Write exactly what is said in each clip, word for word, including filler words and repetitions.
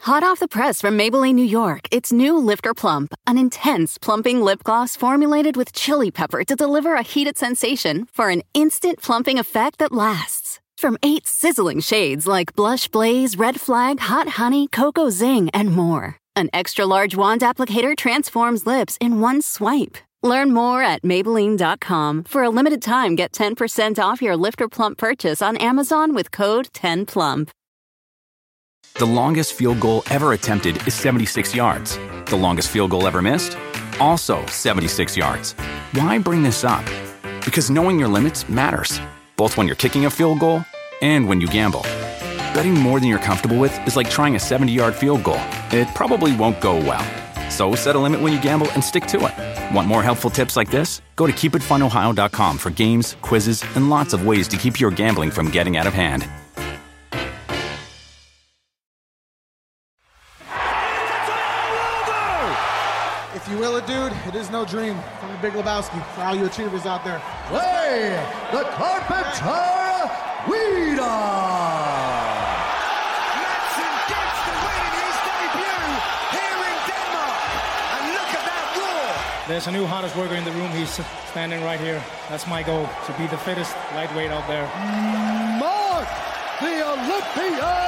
Hot off the press from Maybelline, New York, it's new Lifter Plump, an intense plumping lip gloss formulated with chili pepper to deliver a heated sensation for an instant plumping effect that lasts. From eight sizzling shades like Blush Blaze, Red Flag, Hot Honey, Cocoa Zing, and more. An extra-large wand applicator transforms lips in one swipe. Learn more at Maybelline dot com. For a limited time, get ten percent off your Lifter Plump purchase on Amazon with code ten plump. The longest field goal ever attempted is seventy-six yards. The longest field goal ever missed? Also seventy-six yards. Why bring this up? Because knowing your limits matters, both when you're kicking a field goal and when you gamble. Betting more than you're comfortable with is like trying a seventy-yard field goal. It probably won't go well. So set a limit when you gamble and stick to it. Want more helpful tips like this? Go to keep it fun ohio dot com for games, quizzes, and lots of ways to keep your gambling from getting out of hand. If you will it, dude, it is no dream. From the Big Lebowski, for all you achievers out there. Play the Carpenter Weeda! Madsen gets the win in his debut here in Denmark. And look at that roar. There's a new hardest worker in the room. He's standing right here. That's my goal, to be the fittest lightweight out there. Mark, the Olympian!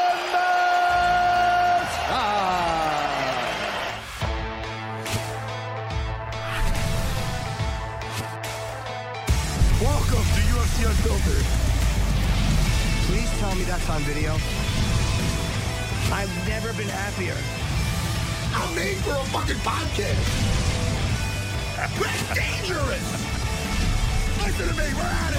Welcome to U F C Unfiltered. Please tell me that's on video. I've never been happier. I'm made for a fucking podcast. That's dangerous. Listen to me, we're at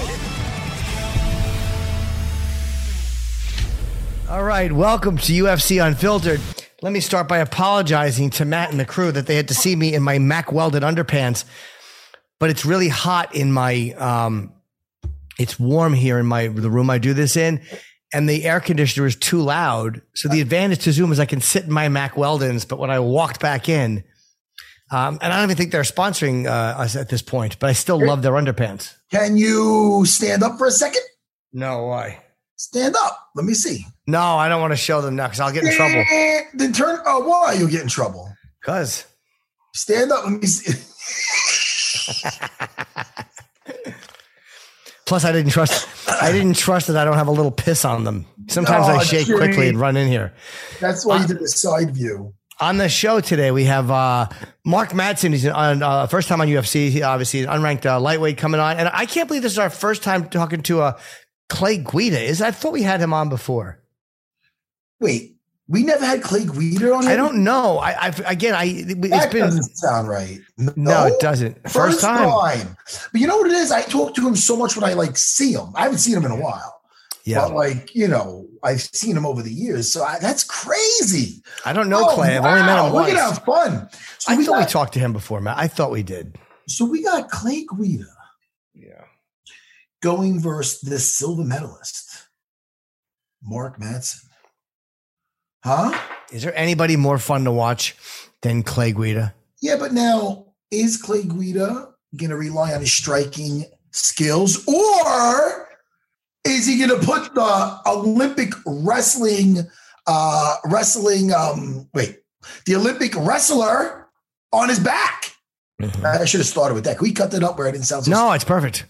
it. All right, welcome to U F C Unfiltered. Let me start by apologizing to Matt and the crew that they had to see me in my Mack welded underpants. But it's really hot in my, um, it's warm here in my the room I do this in, and the air conditioner is too loud. So the advantage to Zoom is I can sit in my Mack Weldons, but when I walked back in, um, and I don't even think they're sponsoring uh, us at this point, but I still love their underpants. Can you stand up for a second? No, why? Stand up. Let me see. No, I don't want to show them now because I'll get in trouble. Then turn. Oh, why you'll get in trouble? Because stand up. Let me see. Plus, I didn't trust. I didn't trust that I don't have a little piss on them. Sometimes Oh, I shake Jimmy. quickly and run in here. That's why Uh, you did the side view. On the show today, we have uh, Mark Madsen. He's on uh, first time on U F C. He, obviously, an unranked uh, lightweight coming on, and I can't believe this is our first time talking to uh, Clay Guida. Is I thought we had him on before. Wait, we never had Clay Guida on. I don't know. I, I've again. I it's That been doesn't sound right. No, no, it doesn't. First, First time. time. But you know what it is? I talk to him so much when I like see him. I haven't seen him in a while. Yeah. But like, you know, I've seen him over the years. So I, that's crazy. I don't know Oh, Clay. I've only met him wow. once. We're gonna have fun. So I we thought got, we talked to him before, Matt. I thought we did. So we got Clay Guida. Yeah. Going versus the silver medalist, Mark Madsen. Huh? Is there anybody more fun to watch than Clay Guida? Yeah, but now is Clay Guida going to rely on his striking skills, or is he going to put the Olympic wrestling, uh, wrestling, um, wait, the Olympic wrestler on his back? Mm-hmm. I should have started with that. Can we cut that up where I didn't sound so No, it's perfect.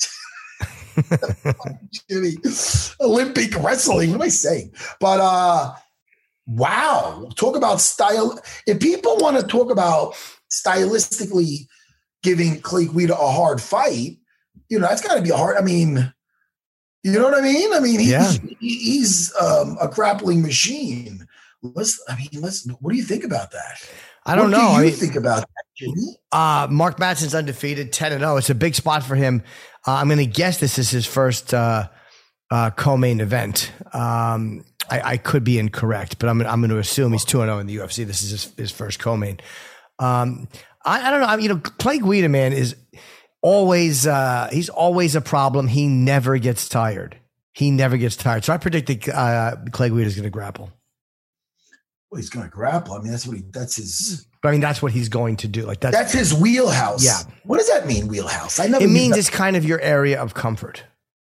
Jimmy, Olympic wrestling. What am I saying? But uh, wow, talk about style. If people want to talk about stylistically giving Clay Guida a hard fight, you know, that's got to be a hard. I mean, you know what I mean? I mean, he, Yeah. he, he's um, a grappling machine. Let's. I mean, let's. What do you think about that? I don't what know. What do I you mean, think about that, Jimmy? Uh, Mark Madsen's undefeated, ten and oh. It's a big spot for him. Uh, I'm going to guess this is his first uh, uh, co-main event. Um, I, I could be incorrect, but I'm, I'm going to assume he's two and oh in the U F C. This is his, his first co-main. Um, I, I don't know. I mean, you know, Clay Guida, man, is always uh, he's always a problem. He never gets tired. He never gets tired. So I predict that uh, Clay Guida is going to grapple. Well, he's going to grapple. I mean, that's what he. That's his. I mean, that's what he's going to do. Like that's, That's his wheelhouse. Yeah. What does that mean, wheelhouse? I never. it knew means that. it's kind of your area of comfort. But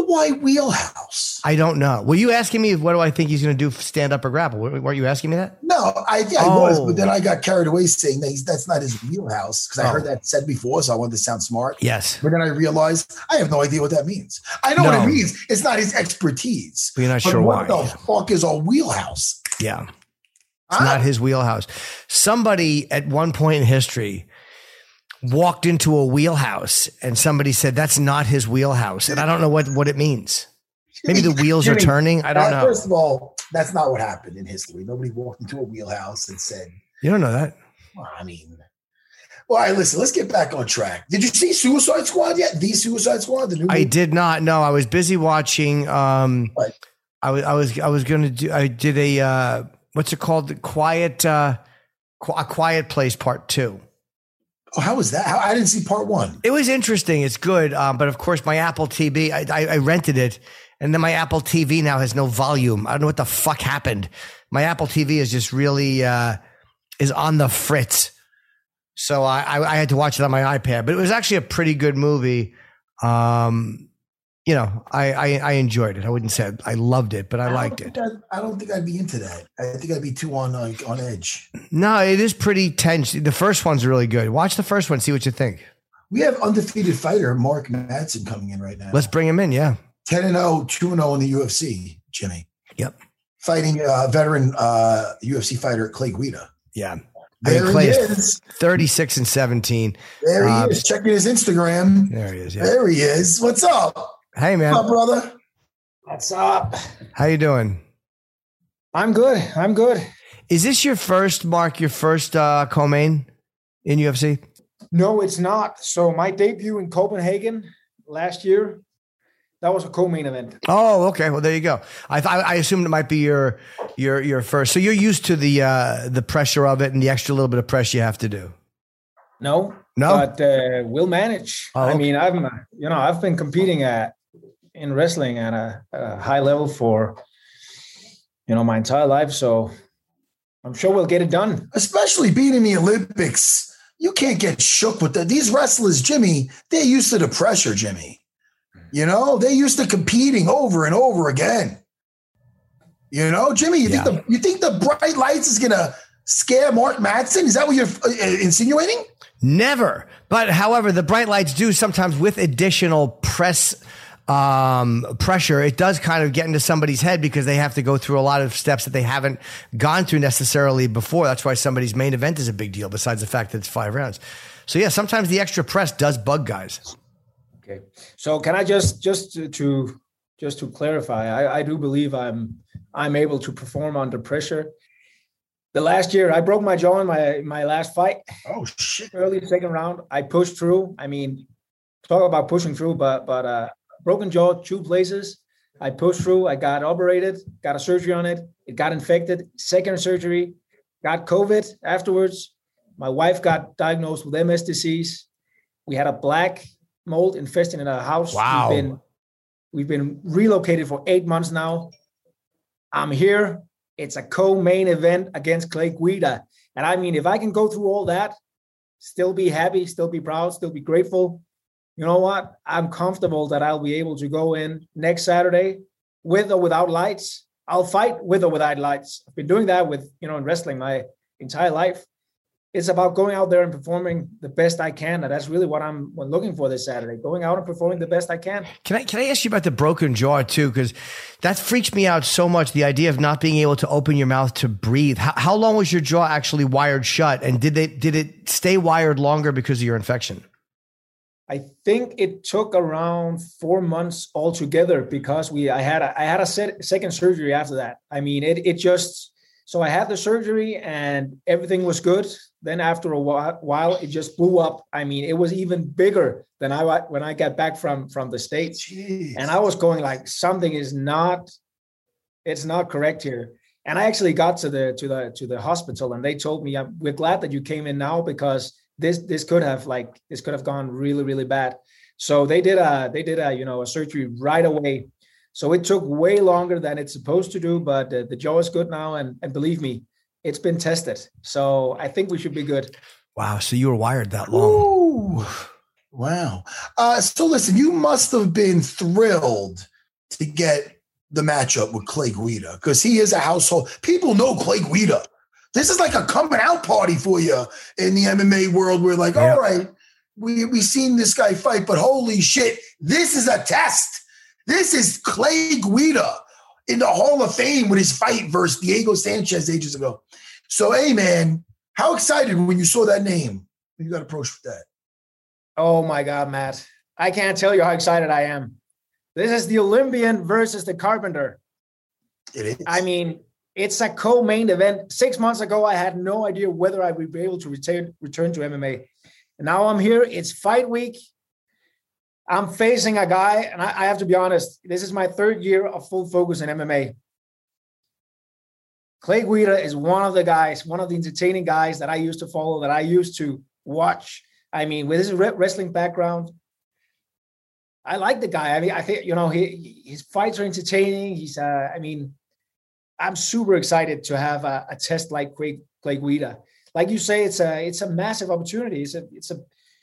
why wheelhouse? I don't know. Were you asking me what do I think he's going to do, stand up or grapple? Weren't you asking me that? No, I, yeah, I Oh. was, but then I got carried away saying that he's, that's not his wheelhouse because I Oh. heard that said before, so I wanted to sound smart. Yes. But then I realized I have no idea what that means. I know No. what it means. It's not his expertise. But you're not But sure what why. the fuck is a wheelhouse? Yeah. It's Huh? not his wheelhouse. Somebody at one point in history walked into a wheelhouse and somebody said, that's not his wheelhouse. And I don't know what, what it means. Maybe the wheels are Jimmy, turning. I don't uh, know. First of all, that's not what happened in history. Nobody walked into a wheelhouse and said, You don't know that. well, I mean, well, all right, listen, let's get back on track. Did you see Suicide Squad yet? The Suicide Squad? The new I movie? did not know. I was busy watching. Um, What? I was, I was, I was going to do, I did a, uh, what's it called? The Quiet, uh, Qu- A Quiet Place Part Two. Oh, how was that? How, I didn't see part one. It was interesting. It's good. Um, but of course, my Apple T V, I, I, I rented it. And then my Apple T V now has no volume. I don't know what the fuck happened. My Apple T V is just really, uh, is on the fritz. So I, I, I had to watch it on my iPad, but it was actually a pretty good movie. Um, you know, I, I, I enjoyed it. I wouldn't say I loved it, but I, don't liked it. think I, I don't think I'd be into that. I think I'd be too on like on edge. No, it is pretty tense. The first one's really good. Watch the first one. See what you think. We have undefeated fighter Mark Madsen coming in right now. Let's bring him in. Yeah. ten and oh, two and oh in the U F C, Jimmy. Yep. Fighting uh veteran uh U F C fighter Clay Guida. Yeah. There I mean, Clay he is is. thirty-six and seventeen. There he Um, is. Checking his Instagram. There he is. Yeah. There he is. What's up? Hey, man. What's up, brother? What's up? How you doing? I'm good. I'm good. Is this your first, Mark, your first uh, co-main in U F C? No, it's not. So my debut in Copenhagen last year, that was a co-main event. Oh, okay. Well, there you go. I th- I assumed it might be your your your first. So you're used to the uh, the pressure of it and the extra little bit of pressure you have to do. No, No? but uh, we'll manage. Oh, I okay. mean, I'm you know I've been competing at in wrestling at a, a high level for you know my entire life, so I'm sure we'll get it done. Especially being in the Olympics, you can't get shook with that. These wrestlers, Jimmy, they're used to the pressure, Jimmy. You know, they're used to competing over and over again. You know, Jimmy, you Yeah. think the you think the bright lights is gonna scare Mark Madsen? Is that what you're uh, insinuating? Never. But however, the bright lights do sometimes with additional press um, pressure. It does kind of get into somebody's head because they have to go through a lot of steps that they haven't gone through necessarily before. That's why somebody's main event is a big deal, besides the fact that it's five rounds. So yeah, sometimes the extra press does bug guys. Okay, so can I just just to, to just to clarify, I, I do believe I'm I'm able to perform under pressure. The last year, I broke my jaw in my my last fight. Oh shit! Early second round, I pushed through. I mean, talk about pushing through, but but uh, broken jaw, two places. I pushed through. I got operated, got a surgery on it. It got infected. Second surgery, got COVID afterwards. My wife got diagnosed with M S disease. We had a black mold infesting in our house. Wow. We've been, we've been relocated for eight months now. I'm here. It's a co-main event against Clay Guida. And I mean, if I can go through all that, still be happy, still be proud, still be grateful, you know what? I'm comfortable that I'll be able to go in next Saturday with or without lights. I'll fight with or without lights. I've been doing that with, you know, in wrestling my entire life. It's about going out there and performing the best I can. And that's really what I'm looking for this Saturday, going out and performing the best I can. Can I can I ask you about the broken jaw too? Because that freaks me out so much. The idea of not being able to open your mouth to breathe. How, how long was your jaw actually wired shut? And did they did it stay wired longer because of your infection? I think it took around four months altogether because we I had a, I had a set, second surgery after that. I mean, it it just so I had the surgery and everything was good. Then after a while, it just blew up. I mean, it was even bigger than I when I got back from from the States. Jeez. And I was going like, something is not, it's not correct here. And I actually got to the to the to the hospital, and they told me, "We're glad that you came in now because this this could have like this could have gone really really bad." So they did a they did a you know a surgery right away. So it took way longer than it's supposed to do, but uh, the jaw is good now, and and believe me, it's been tested. So I think we should be good. Wow. So you were wired that long. Ooh. Wow. Uh, so listen, you must have been thrilled to get the matchup with Clay Guida because he is a household. People know Clay Guida. This is like a coming out party for you in the M M A world. We're like, yeah. all right, we we seen this guy fight, but holy shit, this is a test. This is Clay Guida in the Hall of Fame with his fight versus Diego Sanchez ages ago. So, hey, man, how excited when you saw that name? You got approached with that. Oh, my God, Matt. I can't tell you how excited I am. This is the Olympian versus the Carpenter. It is. I mean, it's a co-main event. Six months ago, I had no idea whether I would be able to return, return to M M A. And now I'm here. It's fight week. I'm facing a guy, and I, I have to be honest, this is my third year of full focus in M M A. Clay Guida is one of the guys, one of the entertaining guys that I used to follow, that I used to watch. I mean, with his wrestling background, I like the guy. I mean, I think, you know, he, his fights are entertaining. He's, uh, I mean, I'm super excited to have a, a test like Clay, Clay Guida. Like you say, it's a, it's a massive opportunity. It's a, it's a,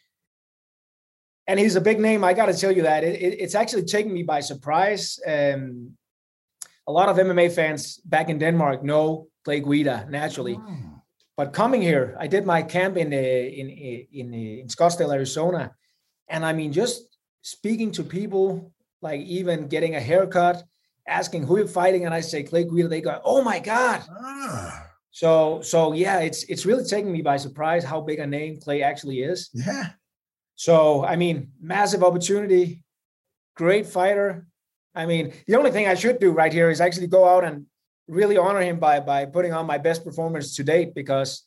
and he's a big name. I got to tell you that it, it, it's actually taken me by surprise. Um, a lot of M M A fans back in Denmark know Clay Guida naturally, oh. But coming here, I did my camp in, uh, in, in, in Scottsdale, Arizona. And I mean, just speaking to people, like even getting a haircut, asking who you're fighting, and I say Clay Guida, they go, "Oh my God!" Ah. So, so yeah, it's it's really taking me by surprise how big a name Clay actually is. Yeah. So, I mean, massive opportunity, great fighter. I mean, the only thing I should do right here is actually go out and really honor him by by putting on my best performance to date, because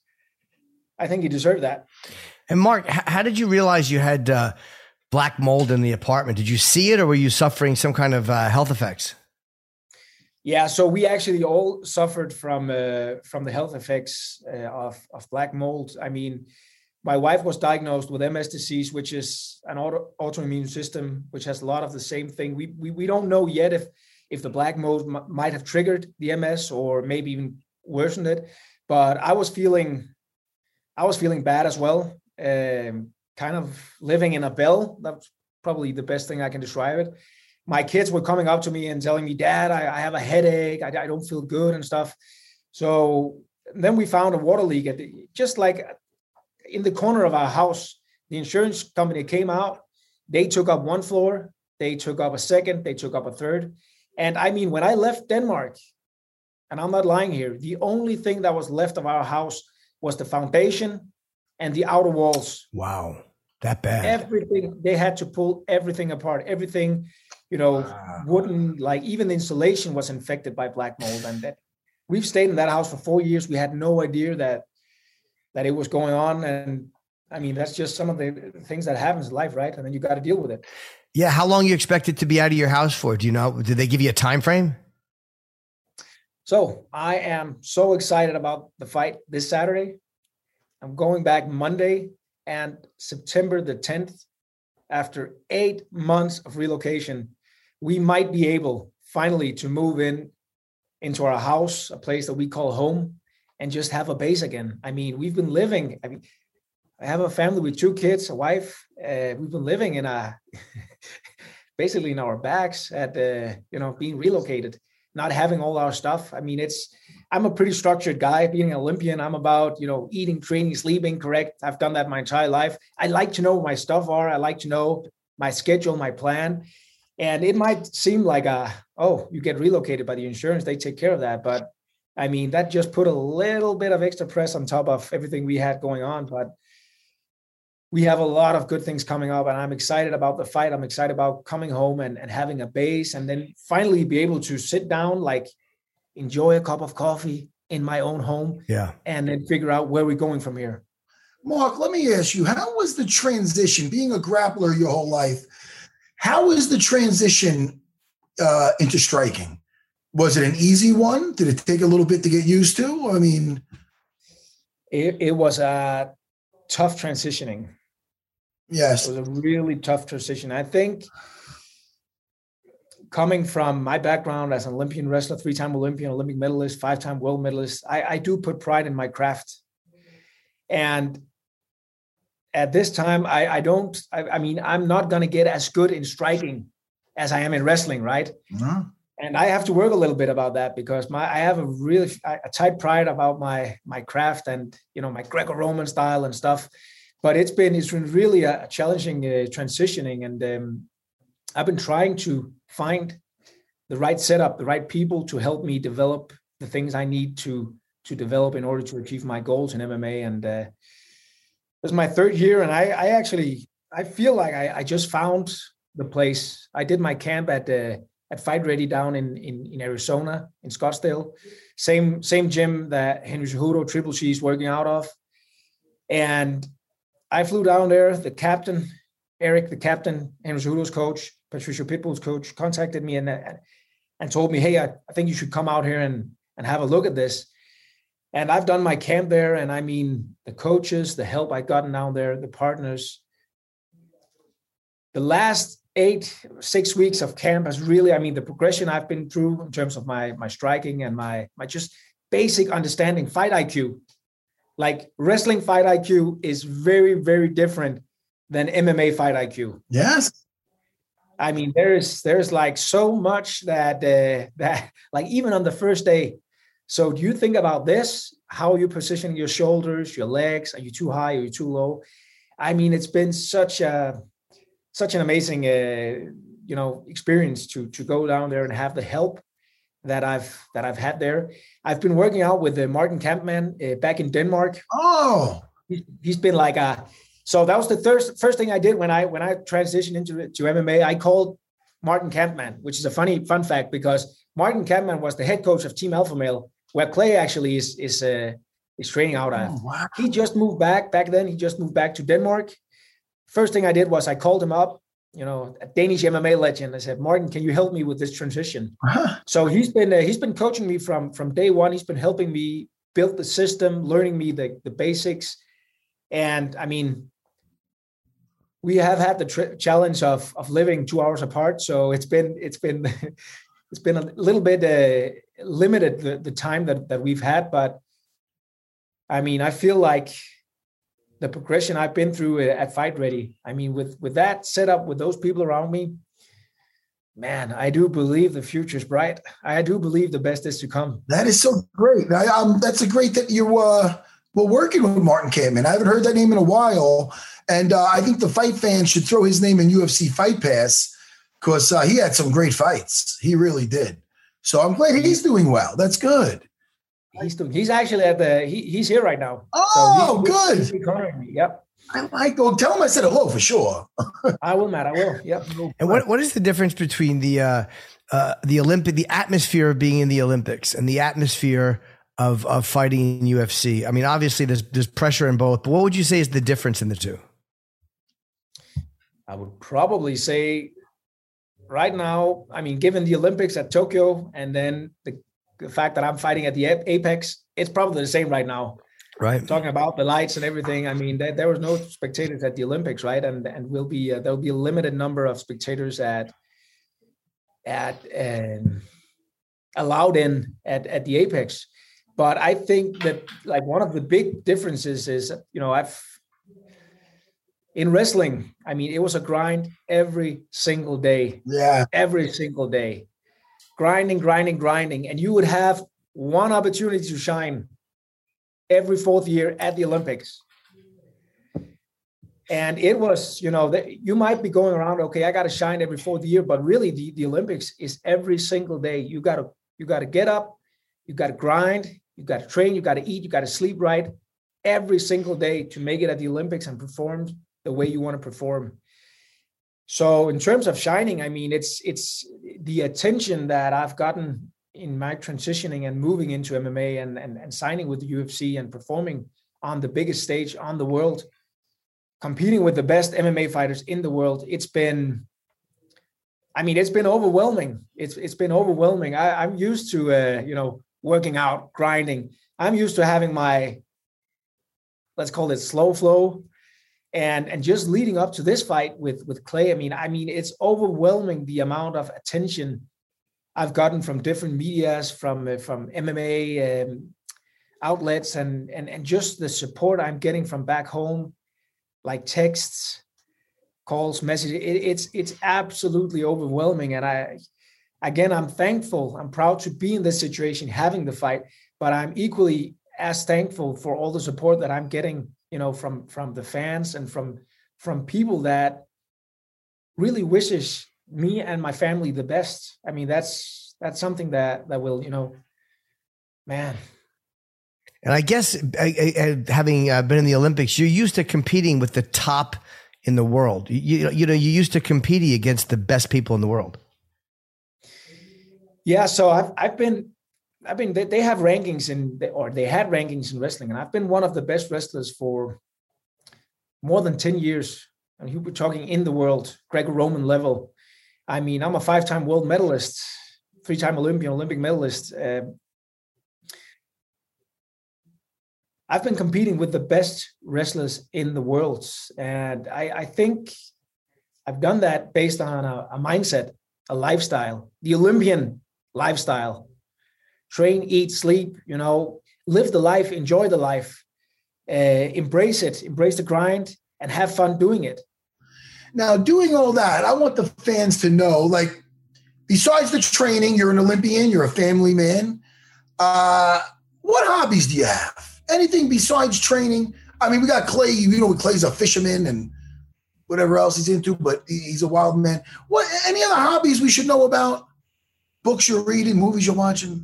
I think he deserved that. And Mark, how did you realize you had uh, black mold in the apartment? Did you see it, or were you suffering some kind of uh, health effects? Yeah, so we actually all suffered from uh, from the health effects uh, of of black mold. I mean, my wife was diagnosed with M S disease, which is an auto, autoimmune system, which has a lot of the same thing. We we we don't know yet if if the black mold m- might have triggered the M S or maybe even worsened it. But I was feeling, I was feeling bad as well. Um, kind of living in a bell. That's probably the best thing I can describe it. My kids were coming up to me and telling me, "Dad, I, I have a headache. I, I don't feel good," and stuff. So then we found a water leak at the, just like in the corner of our house. The insurance company came out. They took up one floor. They took up a second. They took up a third. And I mean, when I left Denmark, and I'm not lying here, the only thing that was left of our house was the foundation and the outer walls. Wow, that bad. Everything, they had to pull everything apart. Everything, you know, wow. Wooden, like even the insulation was infected by black mold. And that we've stayed in that house for four years. We had no idea that that it was going on. And I mean, that's just some of the things that happens in life, right? And then you got to deal with it. Yeah. How long you expected to be out of your house for? Do you know? Did they give you a time frame? So I am so excited about the fight this Saturday. I'm going back Monday and September the tenth. After eight months of relocation, we might be able finally to move in into our house, a place that we call home, and just have a base again. I mean, we've been living, I mean, I have a family with two kids, a wife. Uh, we've been living in a, basically in our bags at, uh, you know, being relocated, not having all our stuff. I mean, it's, I'm a pretty structured guy. Being an Olympian, I'm about, you know, eating, training, sleeping, correct. I've done that my entire life. I like to know where my stuff are. I like to know my schedule, my plan. And it might seem like, a, oh, you get relocated by the insurance, they take care of that. But I mean, that just put a little bit of extra press on top of everything we had going on. But we have a lot of good things coming up, and I'm excited about the fight. I'm excited about coming home and, and having a base, and then finally be able to sit down, like enjoy a cup of coffee in my own home, yeah, and then figure out where we're going from here. Mark, let me ask you, how was the transition, being a grappler your whole life? How is the transition uh, into striking? Was it an easy one? Did it take a little bit to get used to? I mean, it, it was a tough transitioning. Yes. It was a really tough transition. I think coming from my background as an Olympian wrestler, three-time Olympian, Olympic medalist, five-time world medalist, I, I do put pride in my craft. And at this time, I, I don't, I, I mean, I'm not going to get as good in striking as I am in wrestling, right? Mm-hmm. And I have to work a little bit about that because my I have a really a tight pride about my my craft and, you know, my Greco-Roman style and stuff. But it's been it's been really a challenging uh, transitioning, and um, I've been trying to find the right setup, the right people to help me develop the things I need to to develop in order to achieve my goals in M M A. And uh, this is my third year, and I, I actually I feel like I, I just found the place. I did my camp at uh, at Fight Ready down in, in in Arizona, in Scottsdale, same same gym that Henry Cejudo, Triple G is working out of, and I flew down there. The captain, Eric, the captain, Henry Cejudo's coach, Patricio Pitbull's coach, contacted me and and told me, hey, I, I think you should come out here and, and have a look at this. And I've done my camp there. And I mean, the coaches, the help I gotten down there, the partners, the last eight, six weeks of camp has really, I mean, the progression I've been through in terms of my, my striking and my, my just basic understanding, fight I Q. Like wrestling fight I Q is very, very different than M M A fight I Q. Yes. I mean, there's there's like so much that uh, that like even on the first day. So do you think about this? How are you positioning your shoulders, your legs? Are you too high? Are you too low? I mean, it's been such a such an amazing uh, you know experience to to go down there and have the help that I've that I've had there. I've been working out with uh, Martin Kampmann uh, back in Denmark. Oh, he's, he's been like a. So that was the first first thing I did when I when I transitioned into to M M A. I called Martin Kampmann, which is a funny fun fact because Martin Kampmann was the head coach of Team Alpha Male, where Clay actually is is uh, is training out at. Oh, wow. He just moved back back then. He just moved back to Denmark. First thing I did was I called him up. You know, a Danish M M A legend. I said, Martin, can you help me with this transition? Uh-huh. So he's been uh, he's been coaching me from from day one. He's been helping me build the system, learning me the the basics, and I mean, we have had the tr- challenge of of living two hours apart. So it's been it's been it's been a little bit uh, limited the the time that that we've had, but I mean, I feel like the progression I've been through at Fight Ready. I mean, with, with that setup, with those people around me, man, I do believe the future is bright. I do believe the best is to come. That is so great. I, um, that's a great that you uh, were working with Martin Kampmann. I haven't heard that name in a while. And uh, I think the fight fans should throw his name in U F C Fight Pass because uh, he had some great fights. He really did. So I'm glad he's doing well. That's good. He's doing, he's actually at the he, he's here right now. Oh, so good. He's cornering me. Yep. I like go tell him I said hello for sure. I will, Matt. I will. Yep. And what what is the difference between the uh, uh, the Olympic the atmosphere of being in the Olympics and the atmosphere of of fighting in U F C? I mean, obviously there's there's pressure in both, but what would you say is the difference in the two? I would probably say right now, I mean, given the Olympics at Tokyo and then the the fact that I'm fighting at the Apex, it's probably the same right now. Right. Talking about the lights and everything. I mean, there, there was no spectators at the Olympics, right? And and will be uh, there'll be a limited number of spectators at at um, allowed in at at the Apex. But I think that like one of the big differences is, you know, I've in wrestling. I mean, it was a grind every single day. Yeah, every single day. Grinding, grinding, grinding, and you would have one opportunity to shine every fourth year at the Olympics. And it was, you know, that you might be going around, okay, I got to shine every fourth year, but really the, the Olympics is every single day. You got to, you got to get up, you got to grind, you got to train, you got to eat, you got to sleep right every single day to make it at the Olympics and perform the way you want to perform. So in terms of shining, I mean, it's it's the attention that I've gotten in my transitioning and moving into M M A and, and, and signing with the U F C and performing on the biggest stage on the world, competing with the best M M A fighters in the world. It's been, I mean, it's been overwhelming. It's It's been overwhelming. I, I'm used to, uh, you know, working out, grinding. I'm used to having my, let's call it slow flow. And and just leading up to this fight with, with Clay, I mean, I mean, it's overwhelming the amount of attention I've gotten from different medias, from uh, from M M A um, outlets, and and and just the support I'm getting from back home, like texts, calls, messages. It, it's it's absolutely overwhelming. And I, again, I'm thankful. I'm proud to be in this situation, having the fight. But I'm equally as thankful for all the support that I'm getting, you know, from from the fans and from from people that really wishes me and my family the best. I mean, that's that's something that that will, you know, man. And I guess I, I, having uh, been in the Olympics, you're used to competing with the top in the world. You, you know, you're used to competing against the best people in the world. Yeah, so I've I've been, I've been. They, they have rankings in, or they had rankings in wrestling, and I've been one of the best wrestlers for more than ten years. And you were talking in the world, Greco-Roman level. I mean, I'm a five-time world medalist, three-time Olympian, Olympic medalist. Uh, I've been competing with the best wrestlers in the world. And I, I think I've done that based on a, a mindset, a lifestyle, the Olympian lifestyle. Train, eat, sleep, you know, live the life, enjoy the life, uh, embrace it, embrace the grind, and have fun doing it. Now, doing all that, I want the fans to know, like, besides the training, you're an Olympian, you're a family man. Uh, what hobbies do you have? Anything besides training? I mean, we got Clay, you know, Clay's a fisherman and whatever else he's into, but he's a wild man. What, any other hobbies we should know about? Books you're reading, movies you're watching?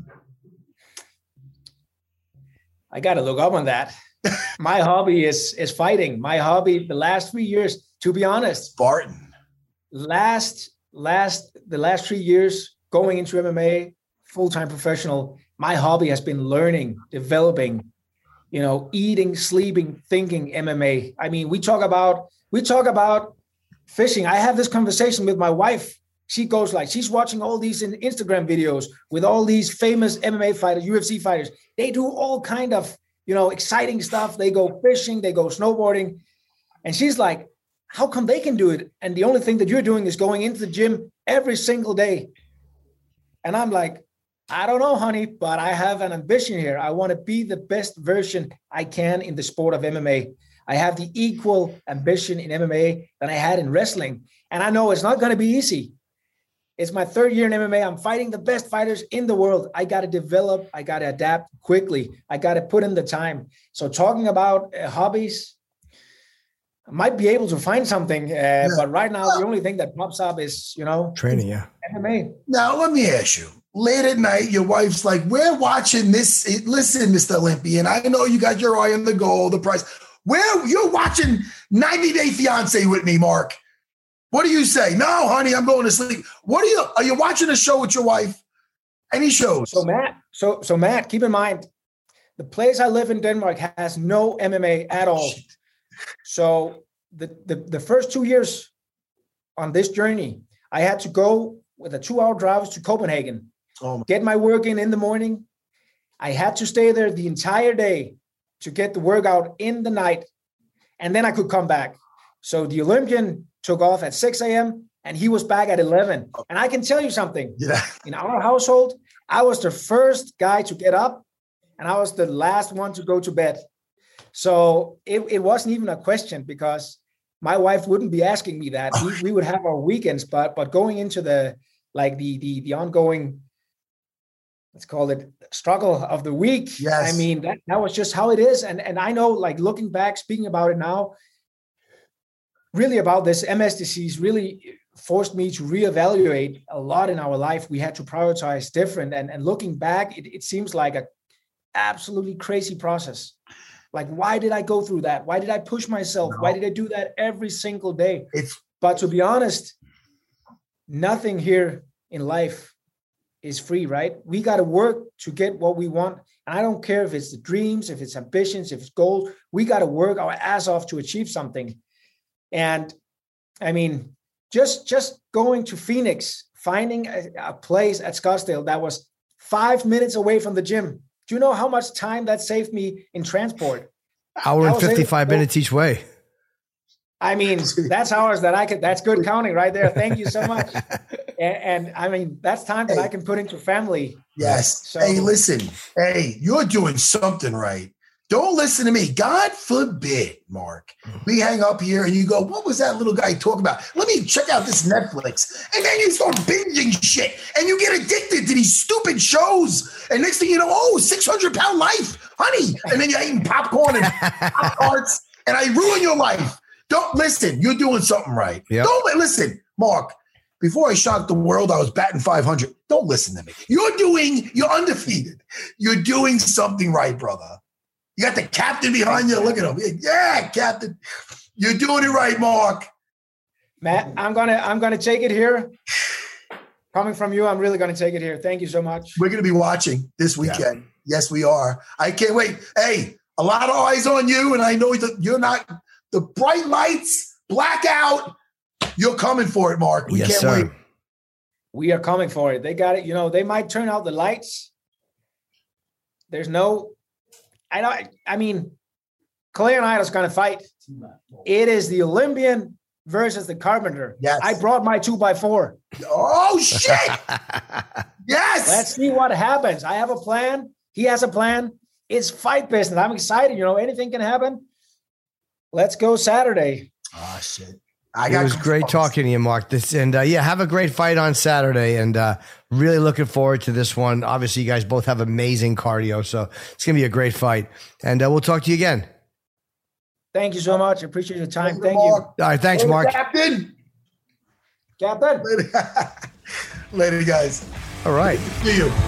I got to look up on that. My hobby is is fighting. My hobby the last three years, to be honest. Spartan. Last, last, the last three years going into M M A, full-time professional, my hobby has been learning, developing, you know, eating, sleeping, thinking M M A. I mean, we talk about, we talk about fishing. I have this conversation with my wife. She goes like, she's watching all these Instagram videos with all these famous M M A fighters, U F C fighters. They do all kind of, you know, exciting stuff. They go fishing, they go snowboarding. And she's like, how come they can do it? And the only thing that you're doing is going into the gym every single day. And I'm like, I don't know, honey, but I have an ambition here. I want to be the best version I can in the sport of M M A. I have the equal ambition in M M A that I had in wrestling. And I know it's not going to be easy. It's my third year in M M A. I'm fighting the best fighters in the world. I got to develop. I got to adapt quickly. I got to put in the time. So talking about uh, hobbies, I might be able to find something. Uh, yeah. But right now, the only thing that pops up is, you know, training, yeah. M M A. Now, let me ask you. Late at night, your wife's like, we're watching this. Listen, Mister Olympian, I know you got your eye on the goal, the prize. Where you're watching ninety day fiance with me, Mark. What do you say? No, honey, I'm going to sleep. What are you, are you watching a show with your wife? Any shows? So Matt, so, so Matt, keep in mind, the place I live in Denmark has no M M A at all. So the, the, the first two years on this journey, I had to go with a two hour drive to Copenhagen, oh my. Get my work in in the morning. I had to stay there the entire day to get the workout in the night. And then I could come back. So the Olympian took off at six a.m. and he was back at eleven. And I can tell you something. Yeah. In our household, I was the first guy to get up and I was the last one to go to bed. So it, it wasn't even a question because my wife wouldn't be asking me that. We, we would have our weekends, but but going into the like the the the ongoing, let's call it struggle of the week. Yes. I mean, that, that was just how it is. And and I know, like looking back, speaking about it now, really about this M S disease really forced me to reevaluate a lot in our life. We had to prioritize different. And, and looking back, it, it seems like a absolutely crazy process. Like, why did I go through that? Why did I push myself? No. Why did I do that every single day? It's But to be honest, nothing here in life is free, right? We got to work to get what we want. And I don't care if it's the dreams, if it's ambitions, if it's goals, we got to work our ass off to achieve something. And I mean, just, just going to Phoenix, finding a, a place at Scottsdale that was five minutes away from the gym. Do you know how much time that saved me in transport? Hour and fifty-five minutes each way. I mean, that's hours that I could, that's good counting right there. Thank you so much. and, and I mean, that's time that hey, I can put into family. Yes. So, hey, listen, hey, you're doing something right. Don't listen to me. God forbid, Mark, we hang up here and you go, what was that little guy talking about? Let me check out this Netflix. And then you start binging shit and you get addicted to these stupid shows. And next thing you know, oh, six hundred pound life, honey. And then you're eating popcorn and Pop-Tarts and I ruin your life. Don't listen. You're doing something right. Yep. Don't listen, Mark. Before I shot the world, I was batting five hundred. Don't listen to me. You're doing, you're undefeated. You're doing something right, brother. You got the captain behind you. Look at him. Yeah, captain. You're doing it right, Mark. Matt, I'm gonna I'm gonna take it here. Coming from you, I'm really gonna take it here. Thank you so much. We're gonna be watching this weekend. Yeah. Yes, we are. I can't wait. Hey, a lot of eyes on you, and I know that you're not the bright lights, blackout. You're coming for it, Mark. We yes, can't sir. wait. We are coming for it. They got it. You know, they might turn out the lights. There's no. I know. I mean, Clay and I are going to fight. It is the Olympian versus the Carpenter. Yes. I brought my two by four. Oh, shit. Yes. Let's see what happens. I have a plan. He has a plan. It's fight business. I'm excited. You know, anything can happen. Let's go Saturday. Oh, shit. I got it was great talking to you, Mark. This and uh, yeah, have a great fight on Saturday, and uh, really looking forward to this one. Obviously, you guys both have amazing cardio, so it's gonna be a great fight. And uh, we'll talk to you again. Thank you so much. I appreciate your time. Thank you. All right, thanks, Later, Mark. Captain. Captain. Later. Later, guys. All right. See you.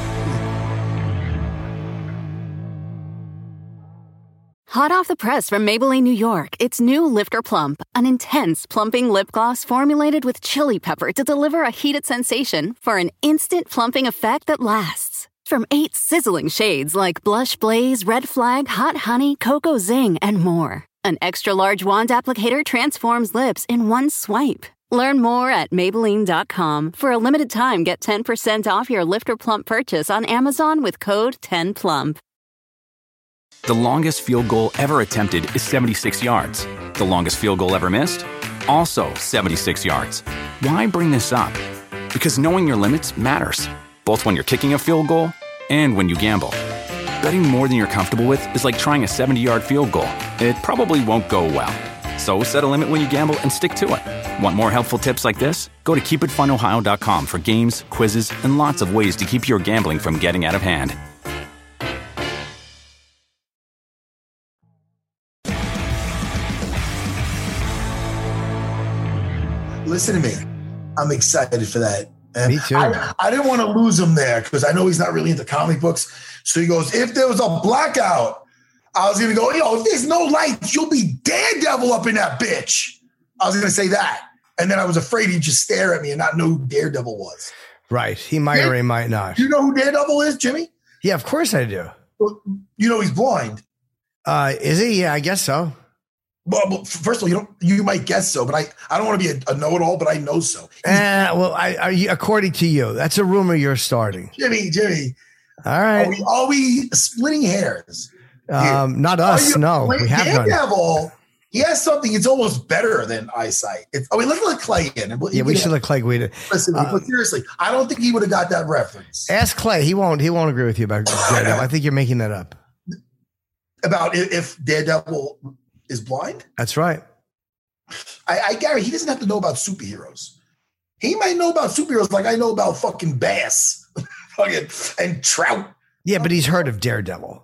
Hot off the press from Maybelline, New York, it's new Lifter Plump, an intense plumping lip gloss formulated with chili pepper to deliver a heated sensation for an instant plumping effect that lasts. From eight sizzling shades like Blush Blaze, Red Flag, Hot Honey, Cocoa Zing, and more. An extra-large wand applicator transforms lips in one swipe. Learn more at Maybelline dot com. For a limited time, get ten percent off your Lifter Plump purchase on Amazon with code ten plump. The longest field goal ever attempted is seventy-six yards. The longest field goal ever missed? Also seventy-six yards. Why bring this up? Because knowing your limits matters, both when you're kicking a field goal and when you gamble. Betting more than you're comfortable with is like trying a seventy-yard field goal. It probably won't go well. So set a limit when you gamble and stick to it. Want more helpful tips like this? Go to keep it fun ohio dot com for games, quizzes, and lots of ways to keep your gambling from getting out of hand. Listen to me. I'm excited for that. And me too. I, I didn't want to lose him there because I know he's not really into comic books. So he goes, if there was a blackout, I was going to go, yo, if there's no lights, you'll be Daredevil up in that bitch. I was going to say that. And then I was afraid he'd just stare at me and not know who Daredevil was. Right. He might yeah. or he might not. You know who Daredevil is, Jimmy? Yeah, of course I do. Well, you know he's blind. Uh, is he? Yeah, I guess so. Well, first of all, you don't. You might guess so, but I, I don't want to be a, a know-it-all, but I know so. Uh, well, I, I, according to you, that's a rumor you're starting. Jimmy, Jimmy. All right. Are we, are we splitting hairs? Um, not us. You, no, wait, we have done. Daredevil, he has something. It's almost better than eyesight. It's, I mean, let's let Clay in. Yeah, we should let Clay Guida. Listen, uh, but seriously, I don't think he would have got that reference. Ask Clay. He won't. He won't agree with you about Daredevil. I think you're making that up. About if Daredevil is blind? That's right. I, I Gary, he doesn't have to know about superheroes. He might know about superheroes like I know about fucking bass, fucking and trout. Yeah, but he's heard of Daredevil.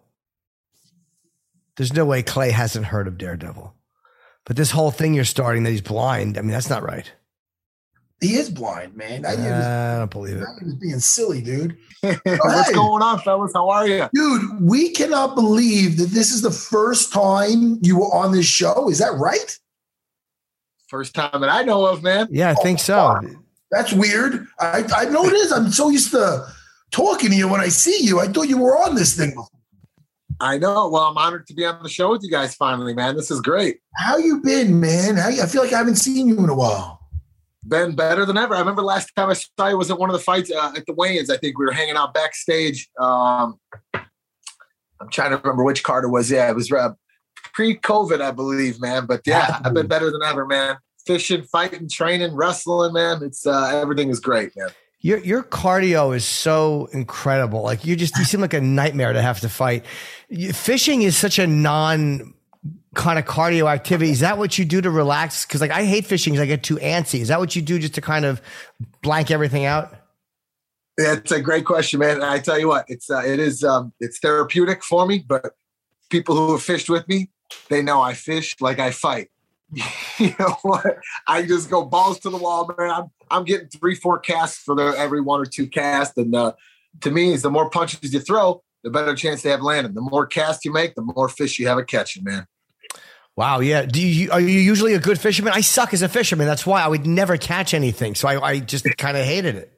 There's no way Clay hasn't heard of Daredevil. But this whole thing you're starting that he's blind, I mean, that's not right. He is blind, man. I, uh, was, I don't believe it. I was being silly, dude. What's right. going on, fellas? How are you? Dude, we cannot believe that this is the first time you were on this show. Is that right? First time that I know of, man. Yeah, I think oh, so. God. That's weird. I, I know it is. I'm so used to talking to you when I see you. I thought you were on this thing before. I know. Well, I'm honored to be on the show with you guys finally, man. This is great. How you been, man? How you, I feel like I haven't seen you in a while. Been better than ever. I remember last time I saw you was at one of the fights uh, at the weigh-ins. I think we were hanging out backstage. Um, I'm trying to remember which card it was. Yeah, it was uh, pre-COVID, I believe, man. But yeah, I've been better than ever, man. Fishing, fighting, training, wrestling, man. It's uh, everything is great, man. Your your cardio is so incredible. Like you just you seem like a nightmare to have to fight. You, fishing is such a non kind of cardio activity. Is that what you do to relax? Because like I hate fishing because I get too antsy. Is that what you do just to kind of blank everything out? It's a great question, man. And I tell you what, it's uh, it is um, it's therapeutic for me. But people who have fished with me, they know I fish like I fight. You know what? I just go balls to the wall, man. I'm I'm getting three, four casts for the, every one or two casts. And uh, to me, is the more punches you throw, the better chance they have landing. The more casts you make, the more fish you have at catching, man. Wow, yeah. Do you are you usually a good fisherman? I suck as a fisherman. That's why I would never catch anything. So I, I just kind of hated it.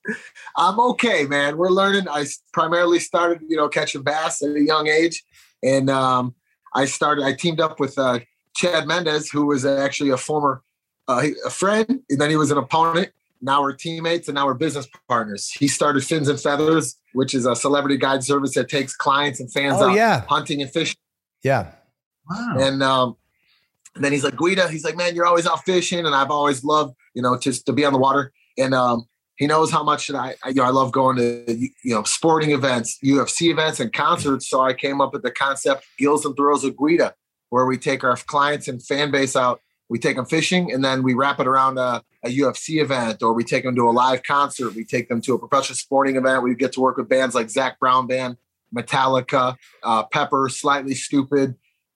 I'm okay, man. We're learning. I primarily started, you know, catching bass at a young age, and um, I started. I teamed up with uh, Chad Mendez, who was actually a former uh, a friend, and then he was an opponent. Now we're teammates, and now we're business partners. He started Fins and Feathers, which is a celebrity guide service that takes clients and fans oh, out yeah. hunting and fishing. Yeah. Wow. And, um, and then he's like, Guida, he's like, man, you're always out fishing, and I've always loved, you know, just to be on the water. And um, he knows how much that I, I, you know, I love going to, you know, sporting events, U F C events, and concerts. So I came up with the concept Gills and Thrills of Guida, where we take our clients and fan base out. We take them fishing, and then we wrap it around a, a U F C event, or we take them to a live concert. We take them to a professional sporting event. We get to work with bands like Zac Brown Band, Metallica, uh, Pepper, Slightly Stoopid.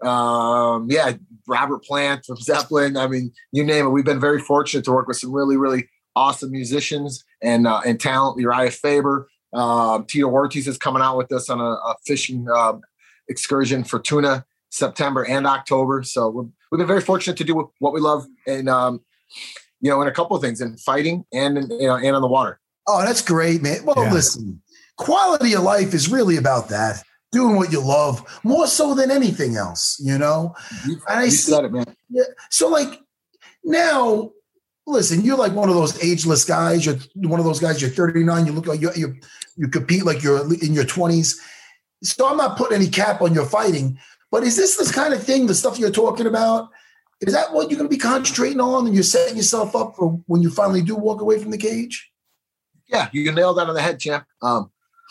Um, yeah, Robert Plant from Zeppelin. I mean, you name it. We've been very fortunate to work with some really, really awesome musicians and uh, and talent. Uriah Faber, um, Tito Ortiz is coming out with us on a, a fishing uh, excursion for tuna September and October. So we're, we've been very fortunate to do what we love, and um, you know, in a couple of things, in fighting and in, you know, and on the water. Oh, that's great, man. Well, Yeah. listen, quality of life is really about that. Doing what you love more so than anything else, you know? You, and I you see, said it, man. Yeah. So like now, listen, you're like one of those ageless guys. You're one of those guys, you're thirty-nine. You look like you you you compete like you're in your twenties. So I'm not putting any cap on your fighting, but is this this kind of thing, the stuff you're talking about, is that what you're going to be concentrating on, and you're setting yourself up for when you finally do walk away from the cage? Yeah, you nailed that on the head, champ. Um,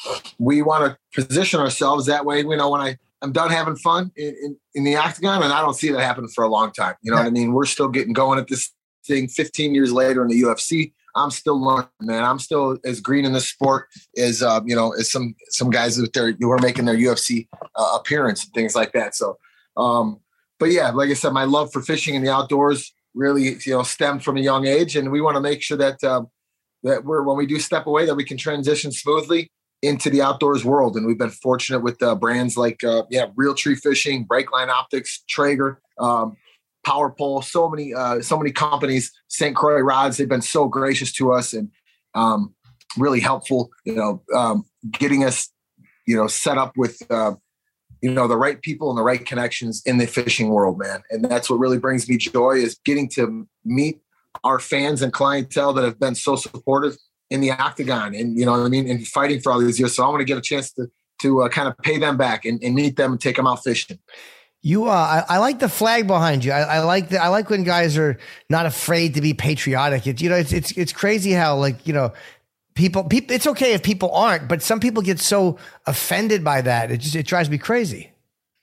we want to position ourselves that way. You know, when I, I'm done having fun in, in, in the octagon, and I don't see that happening for a long time. You know yeah. what I mean? We're still getting going at this thing fifteen years later in the U F C. I'm still learning, man. I'm still as green in this sport as, uh, you know, as some, some guys out there who are making their U F C uh, appearance and things like that. So, um, but yeah, like I said, my love for fishing and the outdoors really, you know, stemmed from a young age. And we want to make sure that, um, that we're, when we do step away, that we can transition smoothly into the outdoors world. And we've been fortunate with uh, brands like, uh, yeah, Real Tree Fishing, Breakline Optics, Traeger, um, Power Pole, so many, uh, so many companies, Saint Croix Rods. They've been so gracious to us and um, really helpful, you know, um, getting us, you know, set up with, uh, you know, the right people and the right connections in the fishing world, man. And that's what really brings me joy, is getting to meet our fans and clientele that have been so supportive in the octagon, and, you know what I mean, and fighting for all these years. So I want to get a chance to, to uh, kind of pay them back and, and meet them and take them out fishing. You, uh, I, I like the flag behind you. I, I like the, I like when guys are not afraid to be patriotic. It's, you know, it's, it's, it's crazy how, like, you know, people, people, it's okay if people aren't, but some people get so offended by that. It just, it drives me crazy.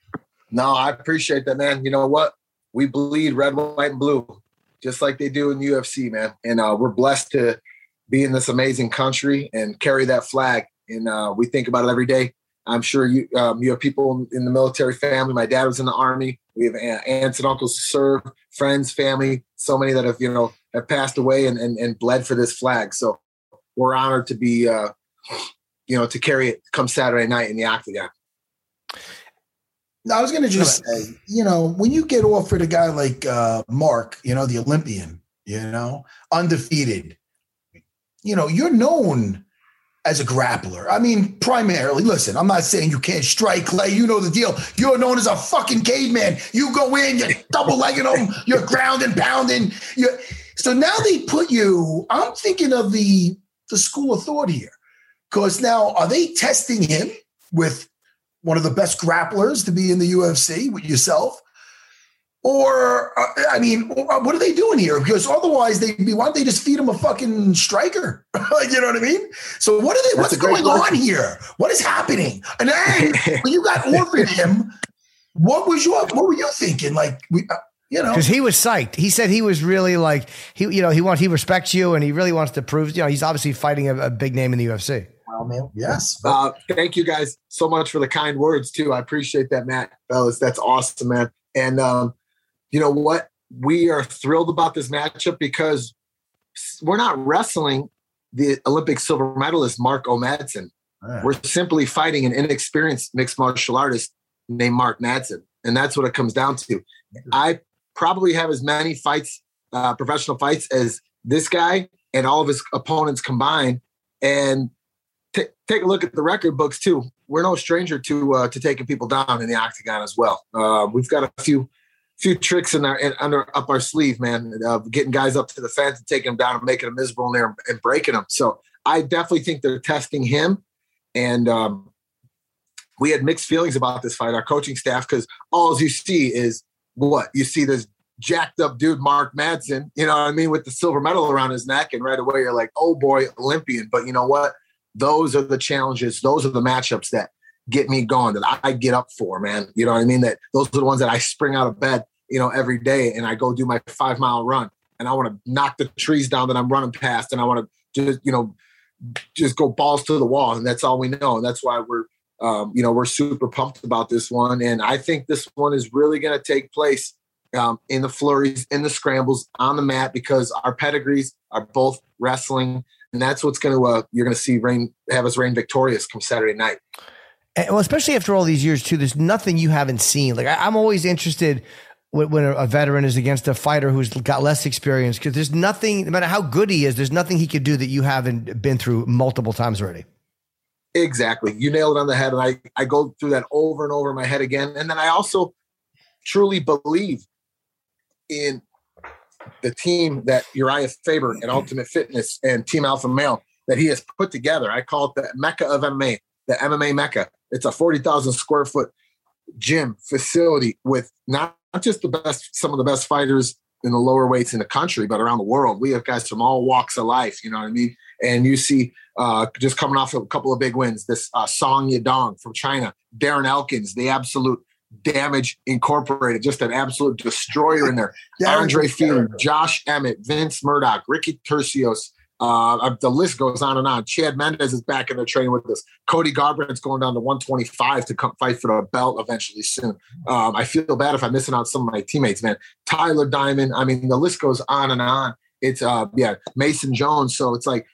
No, I appreciate that, man. You know what? We bleed red, white, and blue, just like they do in the U F C, man. And uh, we're blessed to be in this amazing country and carry that flag. And uh, we think about it every day. I'm sure you um, you have people in the military family. My dad was in the Army. We have aunts and uncles who serve, friends, family, so many that have, you know, have passed away and, and, and bled for this flag. So we're honored to be, uh, you know, to carry it come Saturday night in the octagon. Now, I was going to just say, you know, when you get offered a guy like uh, Mark, you know, the Olympian, you know, undefeated, you know, you're known as a grappler. I mean, primarily, listen, I'm not saying you can't strike, Clay. You know the deal. You're known as a fucking caveman. You go in, you're double-legging them, you're grounding, pounding. You're, so now they put you, I'm thinking of the, the school of thought here. Because now, are they testing him with one of the best grapplers to be in the U F C, with yourself? Or, uh, I mean, what are they doing here? Because otherwise, they'd be, why don't they just feed him a fucking striker? You know what I mean? So what are they, That's what's going on here? What is happening? And then when you got orphaned him, what was your, what were you thinking? Like, we, uh, you know, because he was psyched. He said he was really like, he, you know, he wants, he respects you and he really wants to prove, you know, he's obviously fighting a, a big name in the U F C. Well, man, yes. Uh, thank you guys so much for the kind words too. I appreciate that, Matt, fellas. That's awesome, man. And, um, you know what? We are thrilled about this matchup because we're not wrestling the Olympic silver medalist, Mark O. Madsen. Right. We're simply fighting an inexperienced mixed martial artist named Mark Madsen. And that's what it comes down to. I probably have as many fights, uh, professional fights, as this guy and all of his opponents combined. And t- take a look at the record books, too. We're no stranger to uh, to taking people down in the octagon as well. Uh, we've got a few few tricks in our in, under up our sleeve, man, uh, getting guys up to the fence and taking them down and making them miserable in there and, and breaking them. So I definitely think they're testing him. And um, we had mixed feelings about this fight, our coaching staff, because all you see is what? You see this jacked up dude, Mark Madsen, you know what I mean, with the silver medal around his neck. And right away you're like, oh boy, Olympian. But you know what? Those are the challenges. Those are the matchups that get me going, that I get up for, man. You know what I mean? That those are the ones that I spring out of bed, you know, every day and I go do my five mile run and I want to knock the trees down that I'm running past and I want to just, you know, just go balls to the wall. And that's all we know. And that's why we're, um, you know, we're super pumped about this one. And I think this one is really going to take place um, in the flurries, in the scrambles, on the mat, because our pedigrees are both wrestling. And that's what's going to, uh, you're going to see reign, have us reign victorious come Saturday night. And, well, especially after all these years too, there's nothing you haven't seen. Like I, I'm always interested when, when a veteran is against a fighter who's got less experience, because there's nothing, no matter how good he is, there's nothing he could do that you haven't been through multiple times already. Exactly. You nailed it on the head. And I, I go through that over and over in my head again. And then I also truly believe in the team that Uriah Faber and Ultimate Fitness and Team Alpha Male that he has put together. I call it the Mecca of M M A, the M M A Mecca. It's a forty thousand square foot gym facility with not, not just the best, some of the best fighters in the lower weights in the country, but around the world. We have guys from all walks of life, you know what I mean? And you see uh, just coming off of a couple of big wins, this uh, Song Yadong from China, Darren Elkins, the Absolute Damage Incorporated, just an absolute destroyer in there. Andre Field, Josh Emmett, Vince Murdoch, Ricky Tercios. Uh, the list goes on and on. Chad Mendez is back in there training with us. Cody Garbrandt's going down to one twenty-five to come fight for the belt eventually soon. Um, I feel bad if I'm missing out some of my teammates, man. Tyler Diamond. I mean, the list goes on and on. It's, uh, yeah, Mason Jones. So it's like,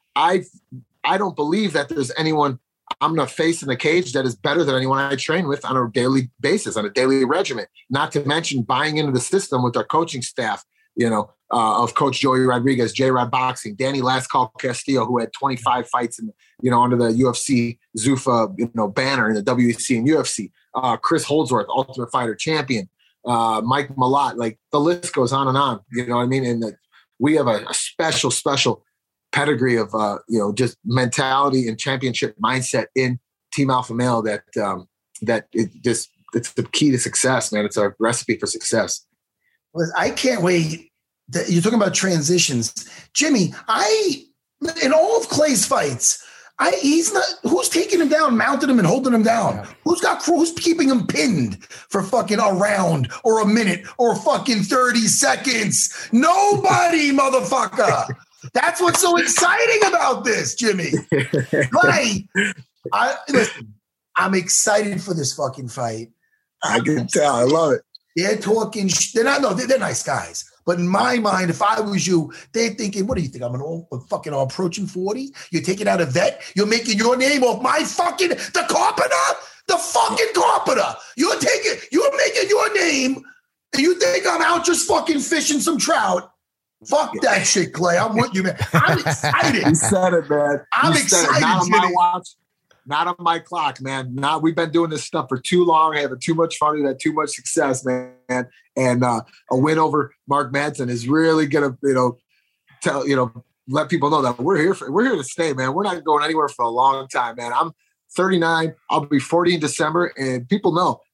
I I don't believe that there's anyone I'm going to face in the cage that is better than anyone I train with on a daily basis, on a daily regimen, not to mention buying into the system with our coaching staff, you know, uh, of Coach Joey Rodriguez, J-Rod Boxing, Danny Lascall Castillo, who had twenty-five fights in, you know, under the U F C Zuffa, you know, banner in the W E C and U F C, uh, Chris Holdsworth, Ultimate Fighter champion, uh, Mike Malott, like the list goes on and on, you know what I mean? And the, we have a, a special, special pedigree of, uh, you know, just mentality and championship mindset in Team Alpha Male that, um, that it just, it's the key to success, man. It's a recipe for success. Well, I can't wait. You're talking about transitions. Jimmy, I, in all of Clay's fights, I, he's not, who's taking him down, mounting him and holding him down? Yeah. Who's got, who's keeping him pinned for fucking a round or a minute or fucking thirty seconds? Nobody, motherfucker. That's what's so exciting about this, Jimmy. Clay, I, listen, I'm excited for this fucking fight. I can tell. I love it. They're talking, they're not, no, they're, they're nice guys. But in my mind, if I was you, they're thinking, what do you think? I'm an old, a fucking all approaching forty? You're taking out a vet? You're making your name off my fucking, the carpenter? The fucking carpenter. You're taking, you're making your name, and you think I'm out just fucking fishing some trout. Fuck that shit, Clay. I'm with you, man. I'm excited. You said it, man. I'm you excited. It. Not on Jimmy. my watch. Not on my clock, man. Not, we've been doing this stuff for too long, having too much fun, we've had too much success, man. And uh, a win over Mark Madsen is really gonna, you know, tell, you know, let people know that we're here for, we're here to stay, man. We're not going anywhere for a long time, man. I'm thirty-nine. I'll be forty in December, and people know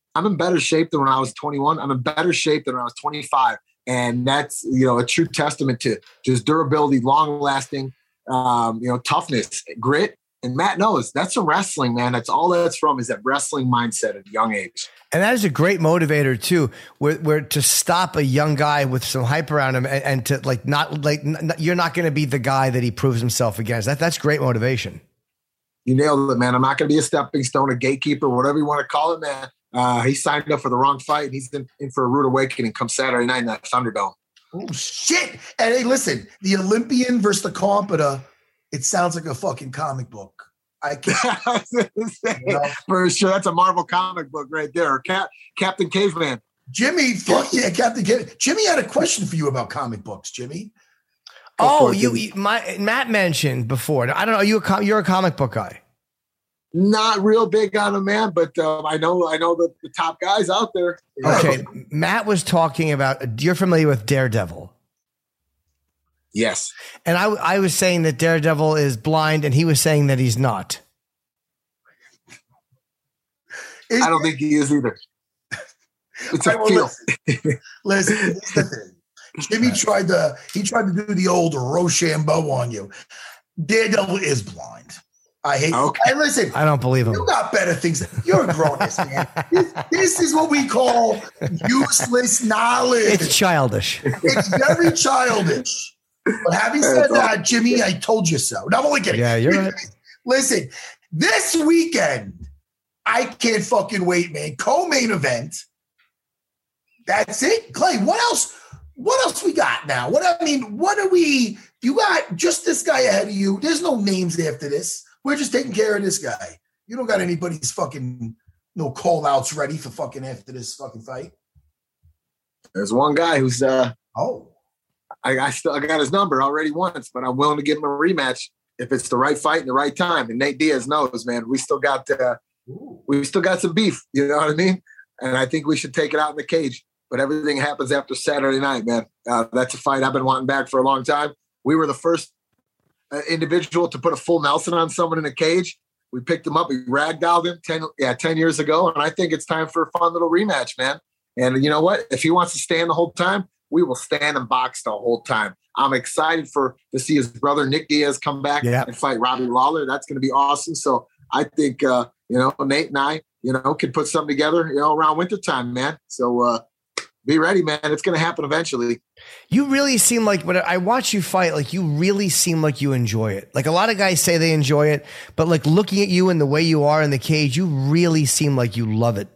I'm in better shape than when I was twenty-one. I'm in better shape than when I was twenty-five. And that's, you know, a true testament to just durability, long lasting, um, you know, toughness, grit. And Matt knows that's from wrestling, man. That's all that's from is that wrestling mindset at a young age. And that is a great motivator too, where, where to stop a young guy with some hype around him and, and to like, not like, n- you're not going to be the guy that he proves himself against. That That's great motivation. You nailed it, man. I'm not going to be a stepping stone, a gatekeeper, whatever you want to call it, man. Uh, he signed up for the wrong fight. And he's in, in for a rude awakening come Saturday night in that Thunderdome. Oh, shit. And hey, listen, the Olympian versus the Competa, it sounds like a fucking comic book. I can't. you know? For sure. That's a Marvel comic book right there. Or Cap, Captain Caveman. Jimmy, fuck yeah, Captain Caveman. Jimmy had a question for you about comic books, Jimmy. Oh, you, you my Matt mentioned before. I don't know. Are you a com- you're a comic book guy? Not real big on them, man, but um, I know I know the, the top guys out there. Okay, Matt was talking about. You're familiar with Daredevil? Yes. And I I was saying that Daredevil is blind, and he was saying that he's not. Is I don't think he is either. It's a I, well, feel. Listen, listen here's the thing. Jimmy tried to he tried to do the old Rochambeau on you. Daredevil is blind. I hate okay. And listen, I don't believe him. You got better things. You're a grown ass man. This, this is what we call useless knowledge. It's childish. It's very childish. But having said that, Jimmy, I told you so. No, I'm only kidding. Yeah, you're right. Listen, this weekend, I can't fucking wait, man. Co-main event. That's it. Clay, what else? What else we got now? What I mean, what are we? You got just this guy ahead of you. There's no names after this. We're just taking care of this guy. You don't got anybody's fucking no call outs ready for fucking after this fucking fight. There's one guy who's uh oh, I, I still I got his number already once, but I'm willing to give him a rematch if it's the right fight and the right time. And Nate Diaz knows, man, we still got uh, we still got some beef. You know what I mean? And I think we should take it out in the cage. But everything happens after Saturday night, man. Uh, that's a fight I've been wanting back for a long time. We were the first uh, individual to put a full Nelson on someone in a cage. We picked him up. We ragdolled him ten, yeah, ten years ago. And I think it's time for a fun little rematch, man. And you know what? If he wants to stand the whole time, we will stand and box the whole time. I'm excited for to see his brother Nick Diaz come back yeah. and fight Robbie Lawler. That's going to be awesome. So I think, uh, you know, Nate and I, you know, could put something together, you know, around wintertime, man. So, uh, be ready, man. It's going to happen eventually. You really seem like, when I watch you fight, like you really seem like you enjoy it. Like a lot of guys say they enjoy it, but like looking at you and the way you are in the cage, you really seem like you love it.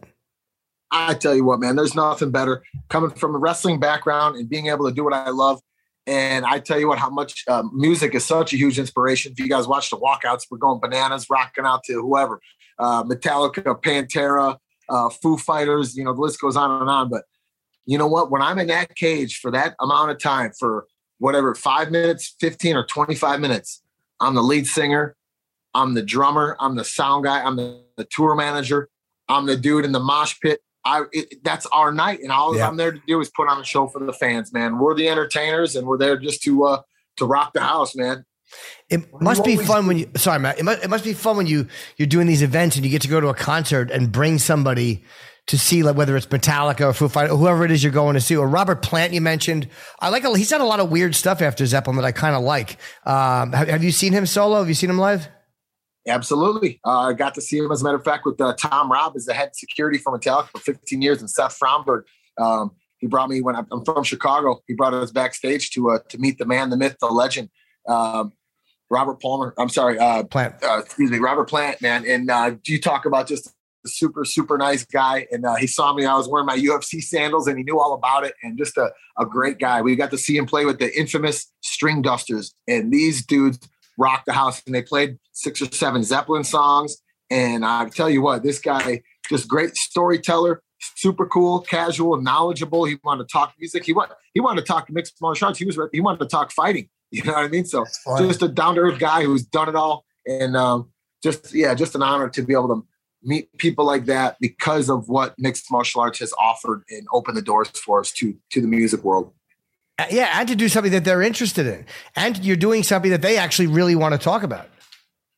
I tell you what, man, there's nothing better coming from a wrestling background and being able to do what I love. And I tell you what, how much uh, music is such a huge inspiration. If you guys watch the walkouts, we're going bananas, rocking out to whoever, uh, Metallica, Pantera, uh, Foo Fighters, you know, the list goes on and on. But you know what? When I'm in that cage for that amount of time, for whatever, five minutes, fifteen or twenty-five minutes, I'm the lead singer, I'm the drummer, I'm the sound guy, I'm the, the tour manager, I'm the dude in the mosh pit. I it, that's our night, and all yeah. I'm there to do is put on a show for the fans, man. We're the entertainers, and we're there just to uh, to rock the house, man. It must be fun when you. Sorry, Matt. It must, it must be fun when you you're doing these events and you get to go to a concert and bring somebody to see, like whether it's Metallica or Foo Fighters, or whoever it is you're going to see, or Robert Plant you mentioned. I like. A, he's done a lot of weird stuff after Zeppelin that I kind of like. Um, have, have you seen him solo? Have you seen him live? Absolutely. Uh, I got to see him, as a matter of fact, with uh, Tom Robb as the head security for Metallica for fifteen years, and Seth Fromberg. Um, he brought me when I'm, I'm from Chicago. He brought us backstage to uh, to meet the man, the myth, the legend, um, Robert Palmer. I'm sorry, uh, Plant. Uh, excuse me, Robert Plant, man. And uh, you talk about just a super, super nice guy. And uh, he saw me. I was wearing my U F C sandals, and he knew all about it. And just a, a great guy. We got to see him play with the infamous String Dusters, and these dudes rocked the house, and they played six or seven Zeppelin songs. And I tell you what, this guy, just great storyteller, super cool, casual, knowledgeable. He wanted to talk music. He wanted, he wanted to talk mixed martial arts. He was, he wanted to talk fighting. You know what I mean? So just a down to earth guy who's done it all. And um, just, yeah, just an honor to be able to meet people like that because of what mixed martial arts has offered and opened the doors for us to, to the music world. Yeah, and to do something that they're interested in. And you're doing something that they actually really want to talk about.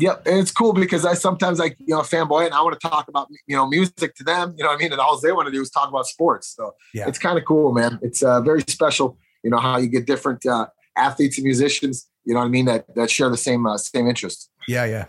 Yep, and it's cool because I sometimes like you know fanboy and I want to talk about you know music to them. You know what I mean? And all they want to do is talk about sports. So yeah. It's kind of cool, man. It's uh, very special. You know how you get different uh, athletes and musicians. You know what I mean? That that share the same uh, same interests. Yeah, yeah.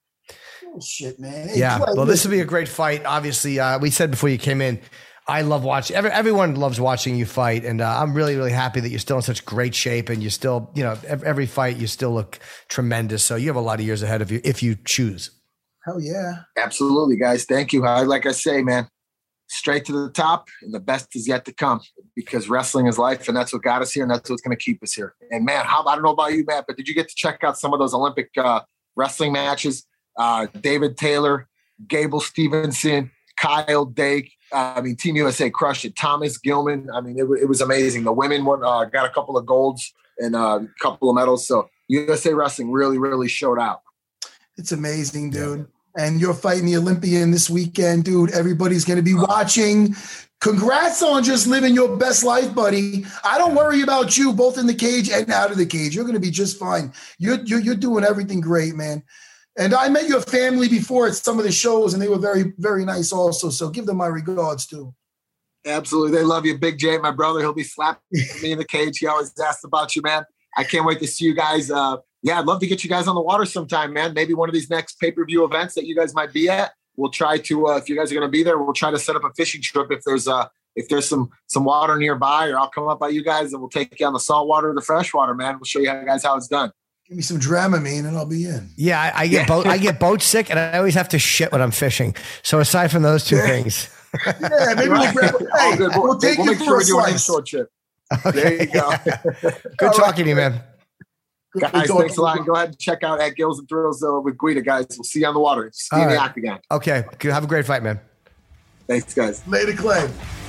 Oh, shit, man. Hey, yeah. Clay, well, this will be a great fight. Obviously, uh, we said before you came in, I love watching. Every, everyone loves watching you fight, and uh, I'm really, really happy that you're still in such great shape, and you still, you know, every, every fight you still look tremendous. So you have a lot of years ahead of you if you choose. Hell yeah! Absolutely, guys. Thank you. I, like I say, man, straight to the top, and the best is yet to come. Because wrestling is life, and that's what got us here, and that's what's going to keep us here. And man, how I don't know about you, Matt, but did you get to check out some of those Olympic uh, wrestling matches? Uh, David Taylor, Gable Stevenson, Kyle Dake. Uh, I mean, Team U S A crushed it. Thomas Gilman. I mean, it, it was amazing. The women won, uh, got a couple of golds and uh, a couple of medals. So U S A Wrestling really, really showed out. It's amazing, dude. And you're fighting the Olympian this weekend, dude. Everybody's going to be watching. Congrats on just living your best life, buddy. I don't worry about you both in the cage and out of the cage. You're going to be just fine. You're, you're, you're doing everything great, man. And I met your family before at some of the shows, and they were very, very nice also. So give them my regards, too. Absolutely. They love you. Big J, my brother, he'll be slapping me in the cage. He always asks about you, man. I can't wait to see you guys. Uh, yeah, I'd love to get you guys on the water sometime, man. Maybe one of these next pay-per-view events that you guys might be at. We'll try to, uh, if you guys are going to be there, we'll try to set up a fishing trip if there's uh, if there's some some water nearby, or I'll come up by you guys and we'll take you on the saltwater or the freshwater, man. We'll show you guys how it's done. Give me some Dramamine and I'll be in. Yeah, I, I get yeah. boat. I get boat sick, and I always have to shit when I'm fishing. So aside from those two things, yeah, maybe we'll grab. Hey, we'll, we'll take we'll you for a slice. Short trip. Okay. There you go. Good talking to you, man. Guys, thanks a lot. And go ahead and check out at Gills and Thrills uh, with Guida, guys. We'll see you on the water. See you in the octagon. Okay, have a great fight, man. Thanks, guys. Later, Clay.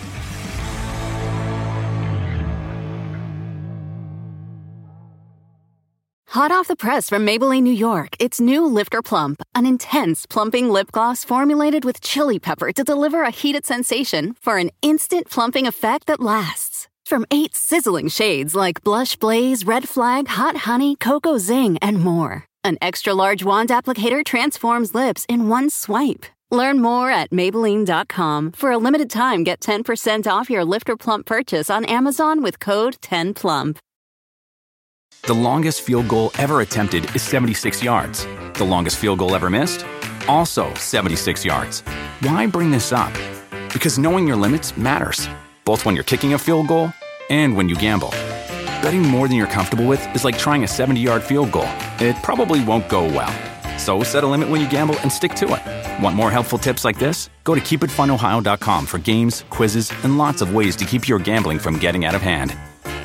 Hot off the press from Maybelline, New York, it's new Lifter Plump, an intense plumping lip gloss formulated with chili pepper to deliver a heated sensation for an instant plumping effect that lasts. From eight sizzling shades like Blush Blaze, Red Flag, Hot Honey, Cocoa Zing, and more, an extra-large wand applicator transforms lips in one swipe. Learn more at Maybelline dot com. For a limited time, get ten percent off your Lifter Plump purchase on Amazon with code ten plump. The longest field goal ever attempted is seventy-six yards. The longest field goal ever missed? Also seventy-six yards. Why bring this up? Because knowing your limits matters, both when you're kicking a field goal and when you gamble. Betting more than you're comfortable with is like trying a seventy-yard field goal. It probably won't go well. So set a limit when you gamble and stick to it. Want more helpful tips like this? Go to keep it fun ohio dot com for games, quizzes, and lots of ways to keep your gambling from getting out of hand.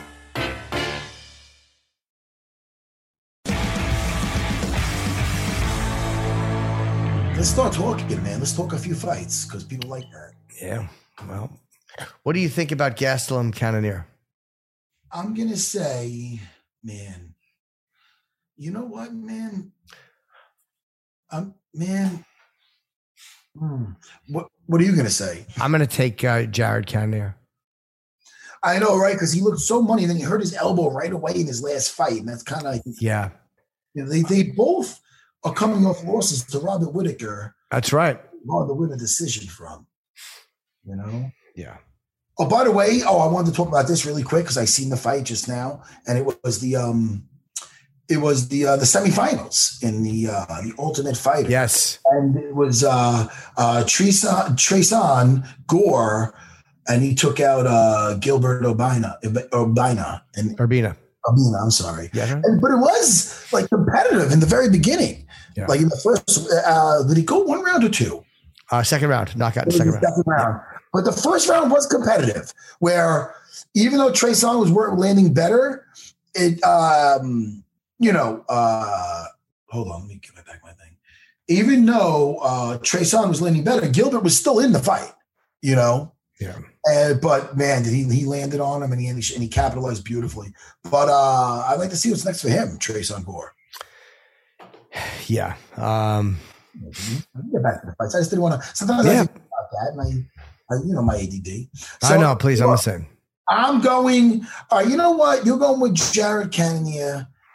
Let's start talking, man. Let's talk a few fights because people like that. Yeah. Well, what do you think about Gastelum Cannonier? I'm going to say, man, you know what, man? Um, man, hmm. what what are you going to say? I'm going to take uh, Jared Cannonier. I know, right? Because he looked so money, and then he hurt his elbow right away in his last fight, and that's kind of like, yeah. You know, they they both are coming off losses to Robert Whittaker. That's right. Hard to win a decision from, you know? Yeah. Oh, by the way, oh, I wanted to talk about this really quick because I seen the fight just now, and it was the um, it was the uh, the semifinals in the uh, the Ultimate Fighter. Yes, and it was uh, uh, Treson Treson Gore, and he took out uh, Gilbert Urbina, Urbina, and Urbina. Urbina, I'm sorry. Yeah, and, but it was like competitive in the very beginning. Yeah. Like in the first, uh, did he go one round or two? Uh, second round, knockout in second round. Second round. But the first round was competitive, where even though Treson was landing better, it, um, you know, uh, hold on, let me get back my thing. Even though uh, Treson was landing better, Gilbert was still in the fight, you know? Yeah. Uh, but man, did he he landed on him and he and he capitalized beautifully. But uh, I'd like to see what's next for him, Treson Gore. Yeah. Um, I can get back to the fights. I just didn't want to. Sometimes yeah. I think about that, and I, I, you know, my A D D. So, I know. Please, I'm the same. I'm going. All right. You know what? You're going with Jared Cannonier,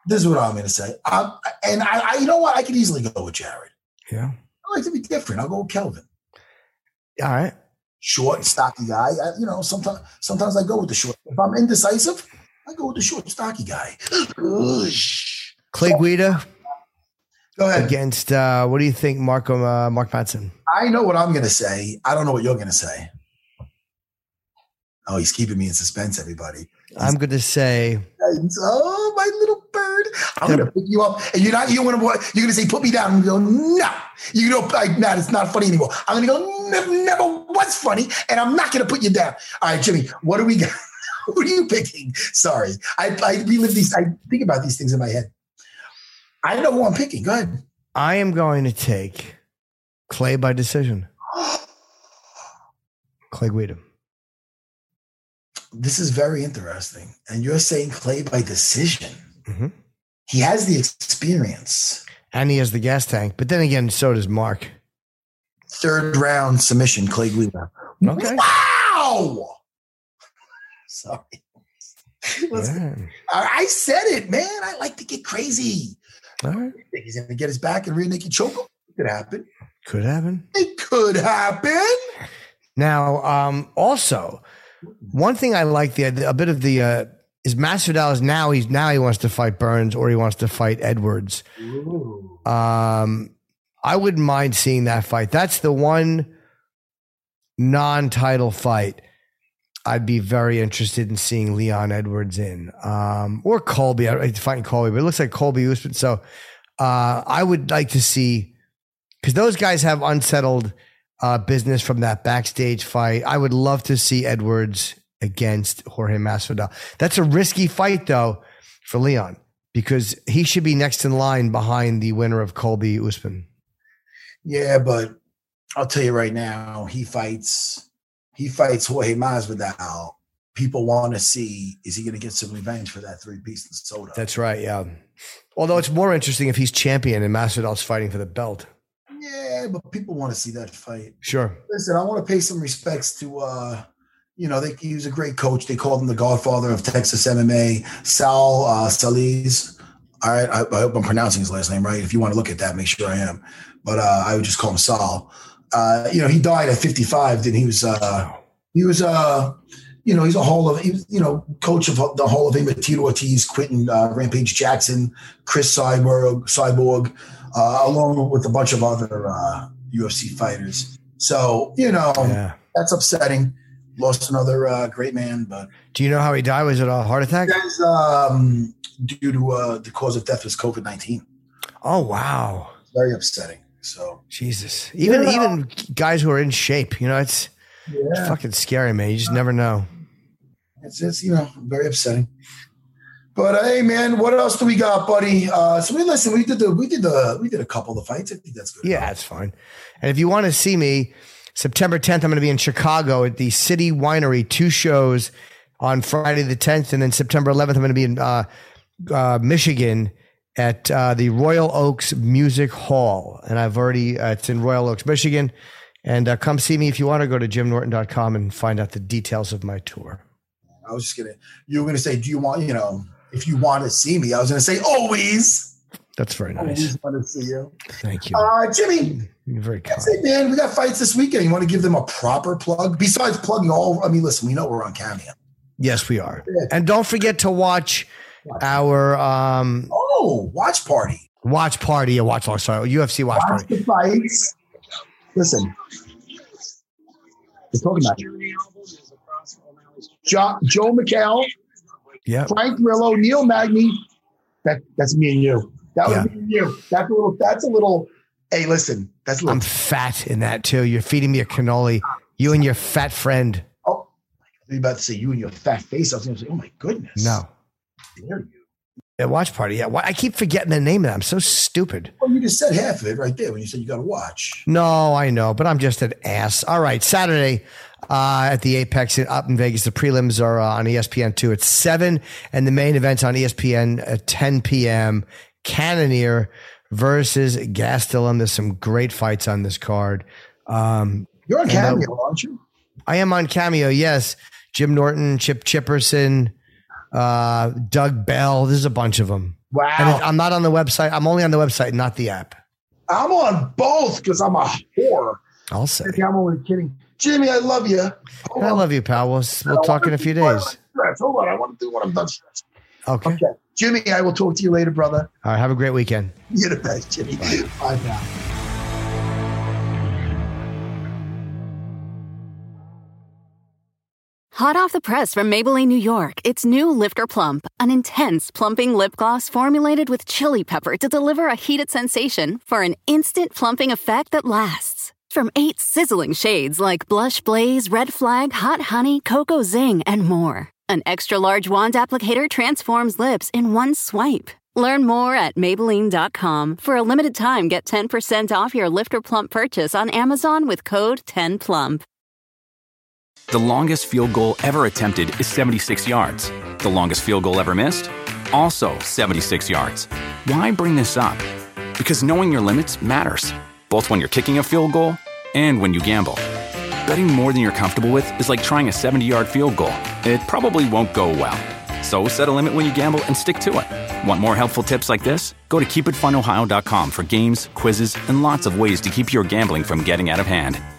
This is what I'm going to say. Um, and I, I, you know what? I could easily go with Jared. Yeah. I like to be different. I'll go with Kelvin. All right. Short, stocky guy. I, you know, sometimes sometimes I go with the short. If I'm indecisive, I go with the short, stocky guy. Clay Guida. Go ahead. Against, uh, what do you think, Marco, uh, Mark Madsen? I know what I'm going to say. I don't know what you're going to say. Oh, he's keeping me in suspense, everybody. He's, I'm going to say. Oh, my little bird. I'm going to pick you up. And you're not, you want to, you're going to say, put me down. I'm going to go, no. You're going to go, like, nah, it's not funny anymore. I'm going to go, never, never was funny. And I'm not going to put you down. All right, Jimmy, what do we got? Who are you picking? Sorry. I, I relive these. I think about these things in my head. I know who I'm picking. Go ahead. I am going to take Clay by decision. Clay Guida. This is very interesting. And you're saying Clay by decision. Mm-hmm. He has the experience. And he has the gas tank. But then again, so does Mark. Third round submission, Clay Guida. Okay. Wow! Sorry. Yeah. I, I said it, man. I like to get crazy. All right. Think he's going to get his back and rear naked choke him? It could happen. Could happen. It could happen. Now, um, also, one thing I like the a bit of the uh, is Masvidal is now he's now he wants to fight Burns or he wants to fight Edwards. Ooh. Um, I wouldn't mind seeing that fight. That's the one non-title fight I'd be very interested in seeing Leon Edwards in, um, or Colby. I'd fighting Colby, but it looks like Colby Usman. So uh, I would like to see, because those guys have unsettled uh, business from that backstage fight. I would love to see Edwards against Jorge Masvidal. That's a risky fight, though, for Leon, because he should be next in line behind the winner of Colby Usman. Yeah, but I'll tell you right now, he fights. He fights Jorge Masvidal. People want to see, is he going to get some revenge for that three-piece in soda? That's right, yeah. Although it's more interesting if he's champion and Masvidal's fighting for the belt. Yeah, but people want to see that fight. Sure. Listen, I want to pay some respects to, uh, you know, they, he was a great coach. They called him the godfather of Texas M M A, Sal uh, Solis. All right, I, I hope I'm pronouncing his last name right. If you want to look at that, make sure I am. But uh, I would just call him Sal. Uh, you know, he died at fifty-five. Then he was, uh, he was, uh, you know, he's a Hall of, he was, you know, coach of the Hall of Fame with Tito Ortiz, Quentin uh, Rampage Jackson, Chris Cyborg, Cyborg, uh, along with a bunch of other uh, U F C fighters. So, you know, yeah. That's upsetting. Lost another uh, great man. But do you know how he died? Was it a heart attack? That's um, due to uh, the cause of death was COVID nineteen. Oh wow, very upsetting. So Jesus, even yeah. even guys who are in shape, you know, it's, yeah. it's fucking scary, man. You just never know. It's it's you know very upsetting. But uh, hey, man, what else do we got, buddy? Uh, so we listen. We did the we did the we did a couple of fights. I think that's good. Yeah, that's fine. And if you want to see me, September tenth, I'm going to be in Chicago at the City Winery. Two shows on Friday the tenth, and then September eleventh, I'm going to be in uh, uh, Michigan. At uh, the Royal Oaks Music Hall. And I've already, uh, it's in Royal Oaks, Michigan. And uh, come see me if you want to go to jim norton dot com and find out the details of my tour. I was just going to, you were going to say, do you want, you know, if you want to see me, I was going to say, always. That's very nice. Always want to see you. Thank you. Uh, Jimmy. You're very kind. That's it, man. We got fights this weekend. You want to give them a proper plug? Besides plugging all, I mean, listen, we know we're on Cameo. Yes, we are. And don't forget to watch our um oh watch party watch party yeah, watch long sorry U F C watch, watch party the fights. Listen, we're talking about jo- Joe McHale, yeah, Frank Grillo, Neil Magny. That that's me and you. That was yeah. me and you. That's a little. That's a little. Hey, listen. That's a little. I'm fat in that too. You're feeding me a cannoli. You and your fat friend. Oh, I was about to say you and your fat face. I was going to say, oh my goodness. No. Dare you? A watch party, yeah. I keep forgetting the name of that. I'm so stupid. Well, you just said half of it right there when you said you got to watch. No, I know, but I'm just an ass. All right, Saturday uh, at the Apex in, up in Vegas. The prelims are uh, on E S P N two at seven, and the main event's on E S P N at ten p.m. Cannonier versus Gastelum. There's some great fights on this card. Um, You're on Cameo, uh, aren't you? I am on Cameo, yes. Jim Norton, Chip Chipperson, Uh, Doug Bell, there's a bunch of them. Wow. And it, I'm not on the website. I'm only on the website, not the app. I'm on both because I'm a whore. I'll say. Maybe I'm only kidding. Jimmy, I love you. Hold I on. love you, pal. We'll, we'll talk in a few days. Hold on. I want to do what I'm done. Okay. Okay. Jimmy, I will talk to you later, brother. All right. Have a great weekend. You're the best, Jimmy. Bye, Bye now. Hot off the press from Maybelline, New York, it's new Lifter Plump, an intense plumping lip gloss formulated with chili pepper to deliver a heated sensation for an instant plumping effect that lasts. From eight sizzling shades like Blush Blaze, Red Flag, Hot Honey, Cocoa Zing, and more. An extra-large wand applicator transforms lips in one swipe. Learn more at Maybelline dot com. For a limited time, get ten percent off your Lifter Plump purchase on Amazon with code ten plump. The longest field goal ever attempted is seventy-six yards. The longest field goal ever missed? Also seventy-six yards. Why bring this up? Because knowing your limits matters, both when you're kicking a field goal and when you gamble. Betting more than you're comfortable with is like trying a seventy-yard field goal. It probably won't go well. So set a limit when you gamble and stick to it. Want more helpful tips like this? Go to keep it fun ohio dot com for games, quizzes, and lots of ways to keep your gambling from getting out of hand.